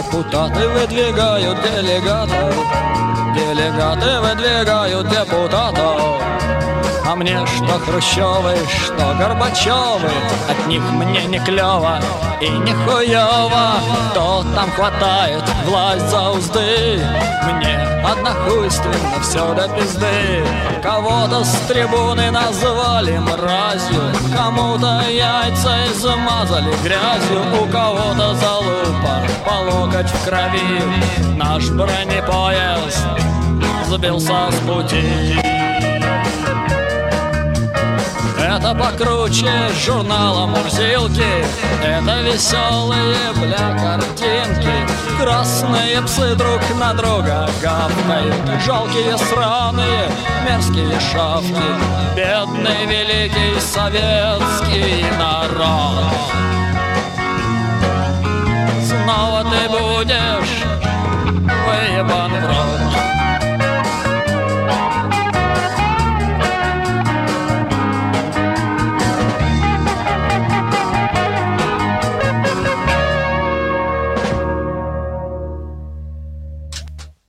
Депутаты выдвигают делегатов, делегаты выдвигают депутатов. А мне что Хрущевы, что Горбачевы, от них мне не клёво и не хуёво. То там хватает власть за узды, мне однохуйственно все до пизды. Кого-то с трибуны назвали мразью, кому-то яйца измазали грязью, у кого-то залупа по локоть в крови. Наш бронепоезд сбился с пути. Это покруче журнала «Мурзилки», это веселые, бля, картинки. Красные псы друг на друга гавкают, жалкие, сраные, мерзкие шавки. Бедный великий советский народ. Снова ты будешь